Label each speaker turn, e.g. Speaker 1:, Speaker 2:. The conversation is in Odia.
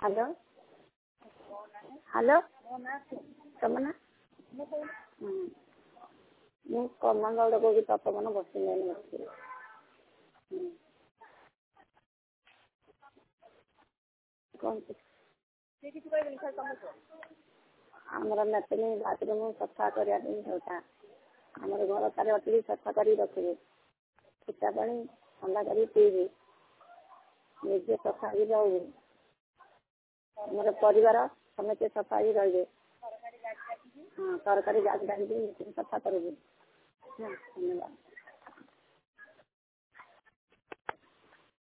Speaker 1: हेलो हेलो तुम ना ମୁଁ କମଣ୍ଡଳ କହୁଛି ତପବନ ବସିଲେଣି ଅଛି। ଆମର ଲାଟ୍ରିନ୍ ବାଥରୁମ୍ ସଫା କରିବା ପାଇଁ ହେଉତା ଆମର ଘର ତାରେ ଅତି ସଫା କରି ରଖିବେ ଫୁଟା ପାଣି ଥଣ୍ଡା କରି ପିଇବେ ନିଜେ ସଫା ବି ରହିବେ ଆମର ପରିବାର ସମସ୍ତେ ସଫା ବି ରହିବେ। ହଁ ସରକାରୀ ଗାଡ଼ି ସଫା କରିବେ। ଧନ୍ୟବାଦ।